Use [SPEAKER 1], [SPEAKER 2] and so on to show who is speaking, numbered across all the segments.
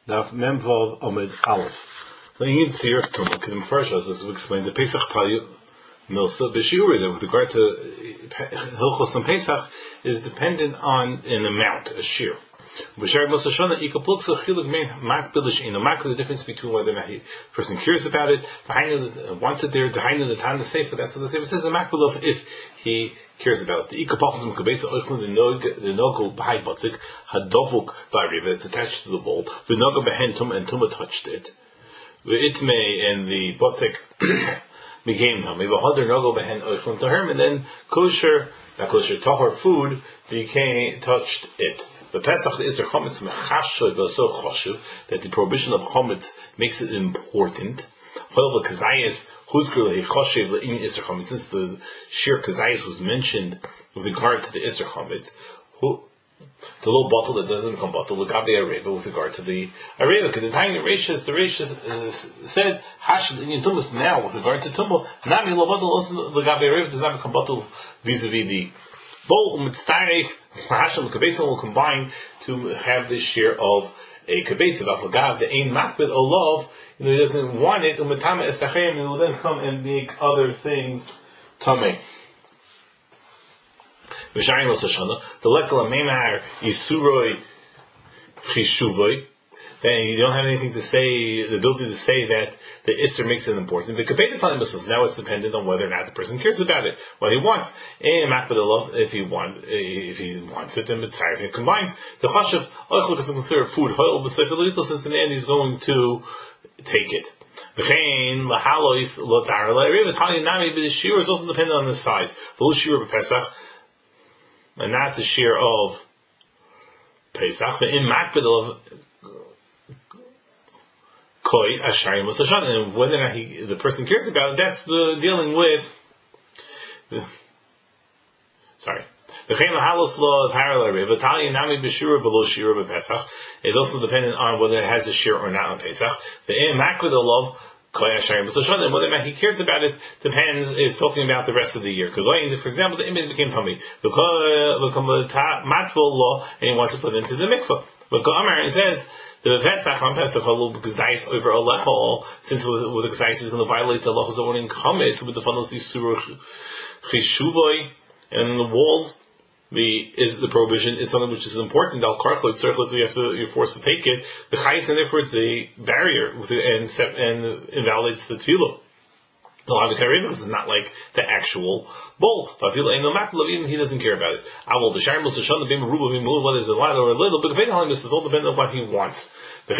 [SPEAKER 1] Daf Memvav Omid Aleph. Le'in Tzir Tumah Kedim Farshas, as we explained, the Pesach Tayu Milsa B'Shiuri, that with regard to Hilchos and Pesach, is dependent on an amount, a shear. B'Shar Milsa Shana Ikapluksa Chilik Mein Makbilish in a Mak, the difference between whether or not the person cares about it, wants it there, Dahainu the Tan the Sefer, that's what the Sefer says, the Makbil of if he cares about it. The Ikapachas Mukabesa Oichlin, the Nogo B'Hai Batzik, Hadovuk Ba'ariva, it's attached to the bowl, the Nogo Behen Tumah, and Tumah touched it. The Itmei and the Batzik became Tumah, V'Hadar Nogo Behen Oichlin Taherm, and then kosher, not kosher, Tahor food, touched it. The Pesach, the Isser Chometz Mechashoy V'So Choshev, that the prohibition of Chometz makes it important. However, Kazayas Huzgur LeChoshev LeIn Isser Chometz, since the sheer Kazayas was mentioned with regard to the Isser Chometz, the little bottle that doesn't become bottle, L'Gabe Areva, with regard to the Areva, because the time the Rishas said Hashel in Tumas now with regard to Tumah, Nami Lo Bottle also L'Gabe Areva does not become bottle vis-a-vis the bowl. Umitzarech Hashel Kabetza will combine to have this share of a kabetza of Afagav, the Ein Makbid Olav. He doesn't want it. Umitama Estachem, he will then come and make other things tamei. V'shayin Rosh Hashanah, the lekala meimar Yisuroi Chishuvoi. Then you don't have anything to say, the ability to say that the Isser makes it important. But now it's dependent on whether or not the person cares about it, what he wants. If he wants it, then it's if he combines the Chashav, because it's considered food, since in the end he's going to take it. The shear is also dependent on the size. And not the shear of Pesach. In Makbid and whether or not the person cares about it, that's dealing with. It's also dependent on whether it has a shear or not on Pesach. And whether or not he cares about it depends, is talking about the rest of the year. For example, the image became tummy, and he wants to put it into the mikvah. But Gomer, it says, the Pesach on Pesach Gzais over a lechol, since with the Gzais is going to violate the lechos owning chametz with the funnels Yisur Chishuvoi, and the walls, the prohibition is something which is important. Al karchot circlet, you're forced to take it. The chayis, and therefore it's a barrier and invalidates the tefillah. Because it's not like the actual bowl. Even he doesn't care about it. Whether it's a lot or a little, but it's all dependent on what he wants.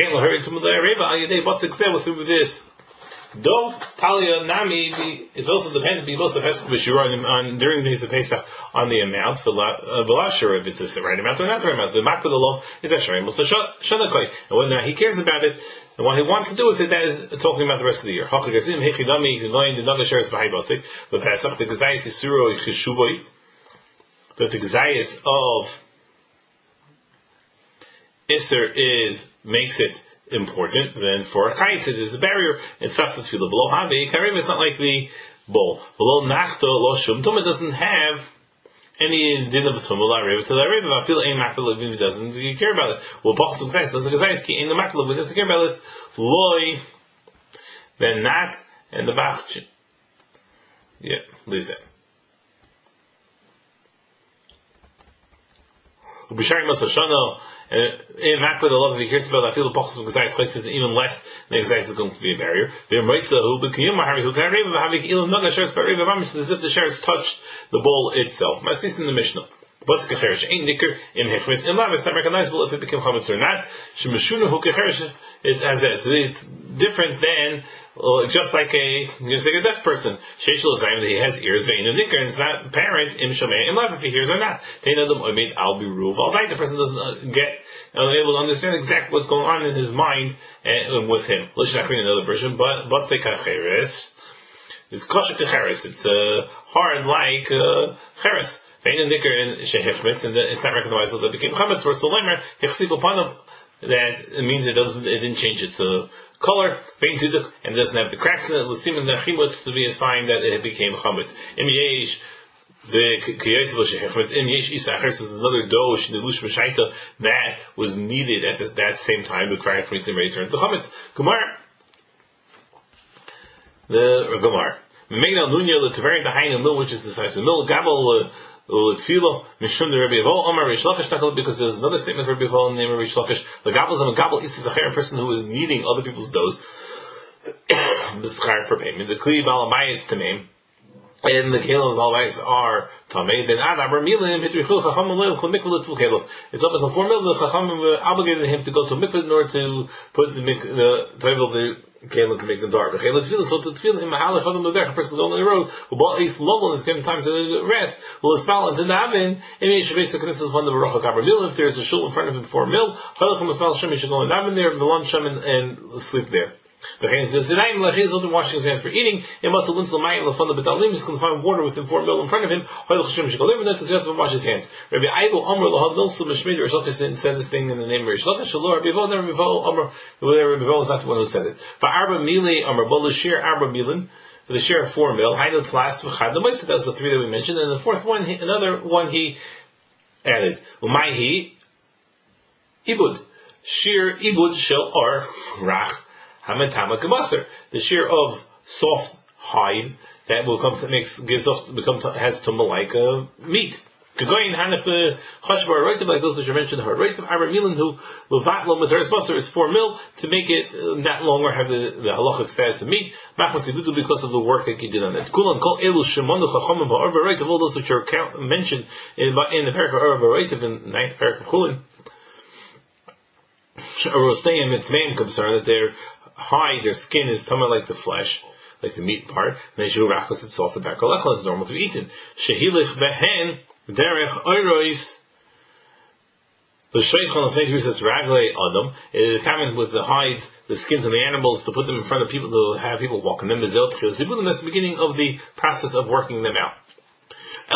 [SPEAKER 1] Through this. Talia Nami is also dependent on during the days of Pesach on the amount. Sure if it's the right amount or not the right amount. The Makbid Allah is a Sharim Shanakai. And whether or not he cares about it and what he wants to do with it, that is talking about the rest of the year. The Gazayas Yisuro Chishuvoi, that the Gazayas of Isser makes it important. Then for a chayitz it is a barrier and stops the tefillah. Below habe karim, it's not like the bowl. Below nachto lo shum tumah doesn't have any din of tumah la reva to la reva. I feel ein makbel if he doesn't care about it. Well, pasuk says doesn't gazayis ki ein the makbel if he doesn't care about it. Loy, then not and the bach. Yeah, leaves it. B'shari Masashana. In Makbid Allah, if he cares about it, I feel the Pachas of Gazayis places even less than Gazayis is going to be a barrier. It's as if the Sheretz touched the bowl itself. Masis in the Mishnah. It's not recognizable if it became chametz or not. It's different than just like a deaf person. He has ears, and it's not apparent if he hears or not. The person doesn't get able to understand exactly what's going on in his mind with him. Another version, but it's kosher kecheres. It's hard like cheres. And it's not recognizable that it became chametz. Where it's a lemer, that it means it didn't change its color, and it doesn't have the cracks in it. To be a sign that it became chametz. There's another dough that was needed at that same time. The return to chametz. The Gemara. Megdal Nunya the Tavarian Dahain Mil, which is the size of Mil Gabel Tfilo Mishum the Rabbi Avo Omar Rish Lakish Nakal, because there's another statement of Rabbi Avo named Rish Lakish. The Gabel is a Gabel is a person who is needing other people's doughs. This is hard for payment. The Kli Balamayis Tamim. And the Kalim of Alvais are Tamei, then Adam Milim, Hitrichu, Chacham, Mikvah, Tzvuk. It's up until 4 mil, the Chacham obligated him to go to Mikvah in order to put the Table of the Kalim to make them dark. Okay, let's feel it. So to feel him, Mahalach, Adam, the person is going on the road, who bought Ace Lovell, is giving time to rest, will spell and to Navin, and he should basically, this is one of the Baruch HaKabar Mil, if there's a shul in front of him 4 mil, Chalachim, Spell Shem, he should go in Navin there, the lunch Shem, and sleep there. The Zidayim Lachis open washing his hands for eating. It must have limps Lamayim Lafon the Betalim. He's going to find water within 4 mil in front of him. Hoyle Chashim should go live and not to wash his hands. Rabbi Aibo Amr Lahad Milsa Mishmid Rish Lakish said this thing in the name of Rish Lakish. Shalom Rabbi Vo. Rabbi Vo Amr. Rabbi Vo was not the one who said it. For Arba Mili Amr Bolashir Arba Milin. For the share of 4 mil. Hainu Tlas V'chad. The Moisa, that was the 3 that we mentioned, and the fourth one, another one he added. Umaihi Ibud Shir Ibud Shel Or Rach. Hametama Kabasar, the shear of soft hide that will come to has tumma like meat. Kagoyin Hanif the Chashvar Roitiv, like those which are mentioned, her Roitiv Aramilin who Lovat Lo Materis Basar is 4 mil to make it that longer have the halachic status of meat. Machmasidudu because of the work that he did on it. Kulan Kol Elu Shemonu Chachamim Ha'arva Roitiv, all those which are mentioned in the paragraph of Arva Roitiv in the 9th paragraph of Kulan. Rosayim it's main concern that their hide, their skin is tumma like the flesh, like the meat part. Neishu Rachos it's soft, the back is normal to be eaten. Shehilich behen derech oirois the sheikhon of he says raglei adam. It is common with the hides, the skins of the animals, to put them in front of people, to have people walk in them. That's the beginning of the process of working them out. The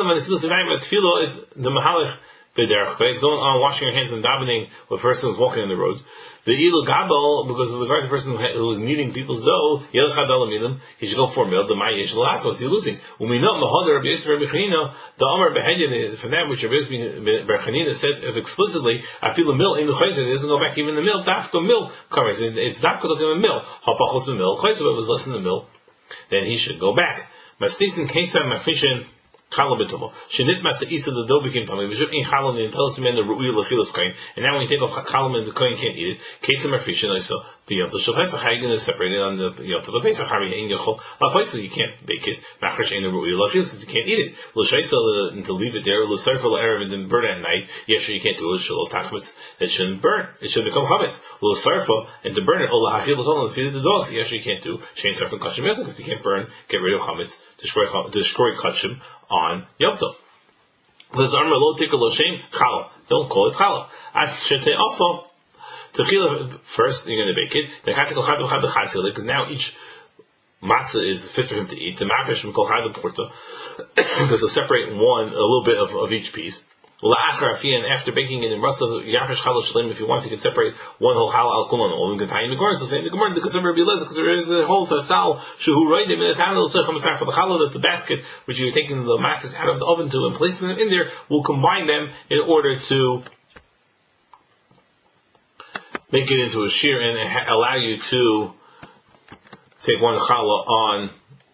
[SPEAKER 1] mahalach. He's going on washing your hands and davening with a person who's walking on the road. The ilu gabel, because of the person who is kneading people's dough, he should go 4 mil. The ma'ish lasso, what's he losing? We know the Amar behedin from that which Rabbi Yisrael said explicitly, I feel a mill in the chayzer. It doesn't go back even the mill. Dafka mill covers. It's dafka looking at a mill. Hapachos the mill. Chayzer was less than the mill. Then he should go back. Masnisin ketzam mafishin. Challah b'tomo. Shenit masa isa the dough became tummy. V'shuv in challah the intelligence man the ru'il l'chilas kohen. And now when you take off challah and the kohen can't eat it. Ketzim afrishin also b'yom shel Pesach. How are you going to separate it on the yom tov Pesach? How are you going to lafaisa? You can't bake it. Machrish ain't the ru'il l'chilas. You can't eat it. L'shaisa to leave it there. L'sarfa l'erev and then burn it at night. Yes, sure you can't do it. Shelo tachmas. It shouldn't burn. It should become chametz. L'sarfa and to burn it. L'hachil l'kol and feed the dogs. Yes, sure you can't do. Shein sarfa kachim yotah because you can't burn. Get rid of chametz. Destroy kachim on Yom Tov. Don't call it challah. First, you're going to bake it. Because now each matzah is fit for him to eat. The mafresh from kol chad porta, because he'll separate a little bit of each piece. And after baking it in Rasa Yafresh Challah Shalem, if he wants, he can separate one whole Challah al Kulan. All in Getayin the Gemara. So saying the Gemara because of Rabbi Elazar, because there is a whole Sasal Shehu Roidim in the town of the for the Challah, that the basket which you're taking the matzahs out of the oven to and placing them in there will combine them in order to make it into a shear and allow you to take one Challah on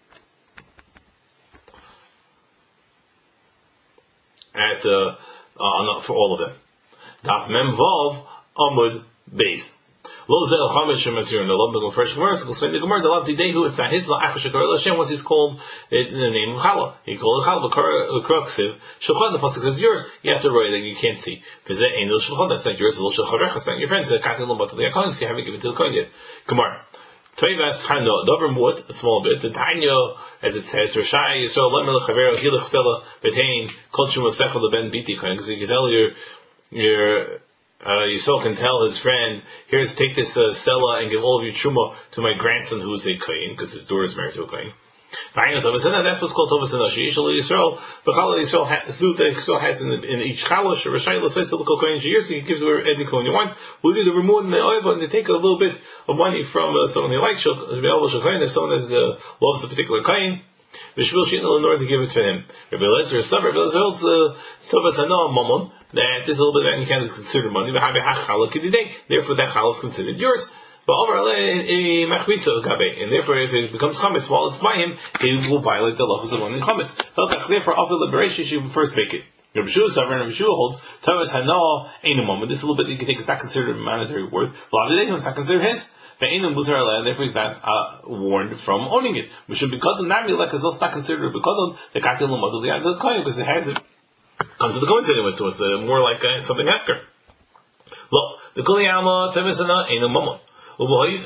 [SPEAKER 1] at for all of them. Daf Mem Vav Amud Beis. Lo Zel Chamesh Shemasir and the Love the first verse. We'll explain the Gemara. The Love Diday who it's his La Achashakar Hashem was he's called in the name of Challah. He called it Challah Kruksiv. Shulchan the pasuk says yours. You have to write that you can't see. V'zeh Ein Lo Shulchan. That's not yours. Lo Shulchan. That's not your friends. The Katin Lo Batal Yakonim. So you haven't given to the Kohen yet. Gemara. Toivas Hano Dover Mut a small bit. The Tanya, as it says, Rishai Yisrael Lemel Chavero Hilach Sela Betain Kolchum Osechel the Ben Biti Kohen. Because you can tell your Yisrael can tell his friend, here's take this Sela and give all of your truma to my grandson who is a Kohen, because his daughter is married to a Kohen. That's what's called Tovas Hanashi. Yisrael, but Challah Yisrael has in each Chalash, Rishai L'Sais L'Kol Kohen Shir, so he gives where any Kohen he wants. We'll do the remove and they take a little bit of money from someone they like. There's someone that loves a particular Kohen. In order to give it to him. Rabbi Eliezer holds Sovas Hana Mamon, that this little bit of any kind is considered money, therefore that challah is considered yours. And therefore, if it becomes chametz while it's by him, he will violate the lachos of one in chametz. Therefore, after liberation, you should first make it. Rabbi Shua holds Tavas Hana ain't a moment. This little bit that you can take is not considered monetary worth. It's not considered his. Therefore, he's not warned from owning it. We should be called Nami, because it's not considered because it hasn't come to the coins anyway, so it's more like something after. Look, the Kuliyama Tavas Hana ain't a moment. Rabbi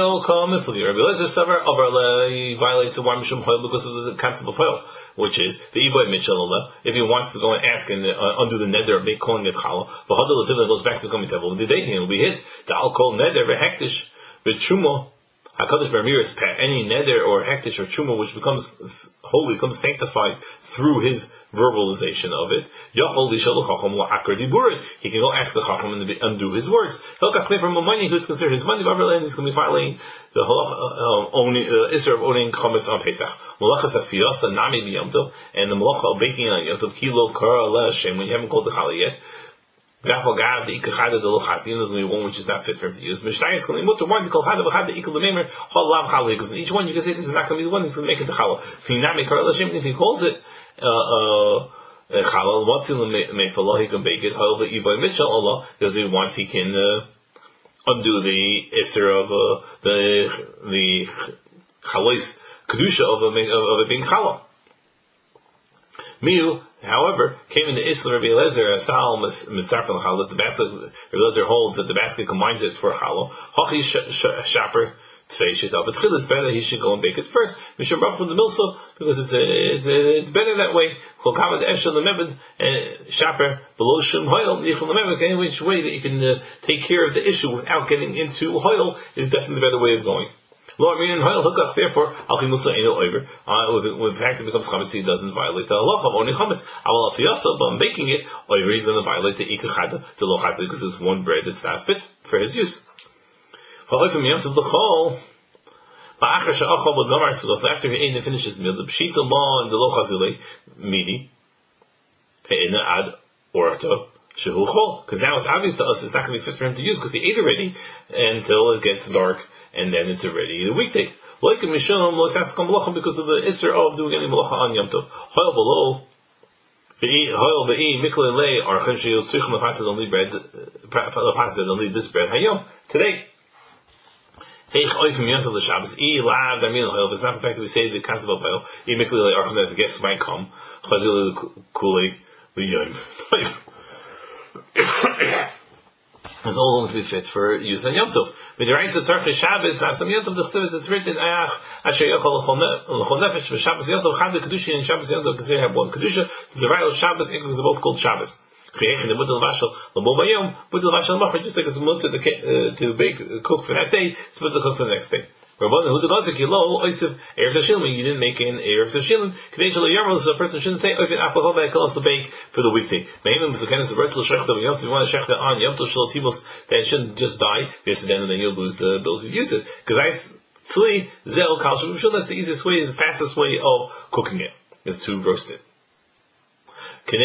[SPEAKER 1] Eliezer violates the one mishum hoil because of the concept of hoil, which is the iboy mitchell. If he wants to go and ask and undo the neder, make calling it challah. The hodel goes back to coming tevel. The day will be his. The alcohol neder vehektish v'trumo. Hakadosh Baruch Hu, any neder or hektish or truma which becomes holy, becomes sanctified through his verbalization of it. He can go ask the chacham and undo his words. He'll play from a money who's considered his money, and he's going to be violating the issur of owning chametz on Pesach. Malachas afiyasa nami b'yom and the malacha of baking on Yom Tov kilo kara la Hashem when you haven't called the challah yet. There's only one which is not fit for him to use. Because each one you can say this is not going to be the one that's going to make it the challah. If he calls it challah, he can bake it. Because once he can undo the issur of the chalais kedusha of it being challah. Miu, however, came in the Isla Rabbi Eliezer, Asal Mitzarf al Challah, the basket, Rabbi Eliezer holds that the basket combines it for Challah. Hochi Shaper Tvei Shitaf. It's better that he should go and bake it first. Mishum Brach from the Milsa, because it's better that way. Kol Kavad Eshel Lemebed, Shaper, Below Shum Hoyel, Nichel Lemebed, any which way that you can take care of the issue without getting into Hoyel is definitely the better way of going. Therefore, with the fact it becomes chametz, he doesn't violate the halacha of owning chametz. But making it, he's going to violate the ikachada, the lochasa, because it's one bread that's not fit for his use. So after he ate and finished his meal, the pshita law and the lochazile midi ad orato. Because now it's obvious to us it's not going to be fit for him to use because he ate already until it gets dark and then it's already the weekday. Like a mishum because of the isser of doing any malacha on Yom Tov. Hoil below hoil be'i mikle lei or chenshios tzrichim lepased only bread lepased only this bread hayom today. Heich oifim Yom Tov the Shabbos I lav damin hoil. If it's not the fact that we say the concept of hoil I mikle lei or if the guests might come chazil kulei liyom. It's all going to be fit for use on Yom Tov. But the rights of Turkish Shabbos, now some Yom Tov, the Chsivis, it's written, Asher Yochel L'chol Nefesh, for Shabbos Yom Tov, Chad Kedusha and Shabbos Yom Tov, because they have one Kedusha, the right of Shabbos, because they're both called Shabbos. Just like it's mutter to bake, cook for that day, it's mutter to cook for the next day. You didn't make an Erev Tashilin. So a person shouldn't say, I can also bake for the weekday. If you want to shechta on Yom Tov Shel Timos, then it shouldn't just die, because then you'll lose the ability to use it. Because that's the easiest way, the fastest way of cooking it, is to roast it. To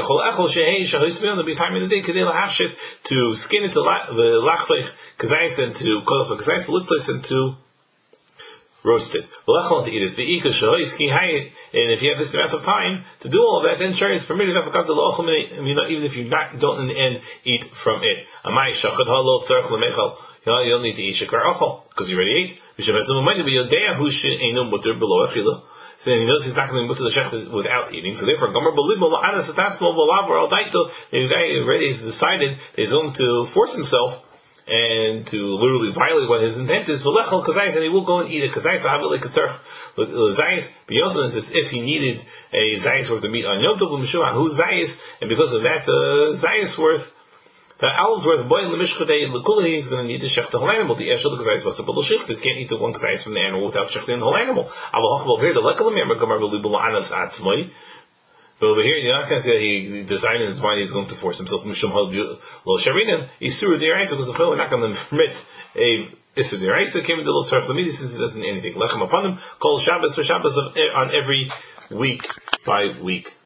[SPEAKER 1] skin it to lachvech, kazais and to kolach kazais, litzos and to roast it. To eat it. And if you have this amount of time to do all of that, then sure is permitted. Even if you don't in the end eat from it. You don't need to eat shekar achol because you already ate. So he knows he's not going to be mutter the shechta without eating. So therefore, Gomer Belibel La'anas Asatzmo V'Lav or Al Daito, the guy already has decided that he's going to force himself and to literally violate what his intent is. V'Lechel Kazais, and he will go and eat it. Kazais V'Havilei Katzar Zayis B'Yom Tov, as if he needed a Zayis worth of meat on Yom Tov V'Mishum Hu Zayis, and because of that Zayis worth. The olive's worth boy in the mishchadei lekula, he's going to need to shech the whole animal. The eshel the kazayis was a little shicht. It can't eat the one kazayis from the animal without shechting the whole animal. Aval over here the lekalamir megamar belibul anas atzmai. But over here you're not going to say he designed in his mind he's going to force himself mishum lo sharinan. He's through the eyes because we're not going to permit a Issa Deraisa came with the little Sarach Lamidi since it doesn't need anything. Lechem upon them, call Shabbos for Shabbos on every week by week.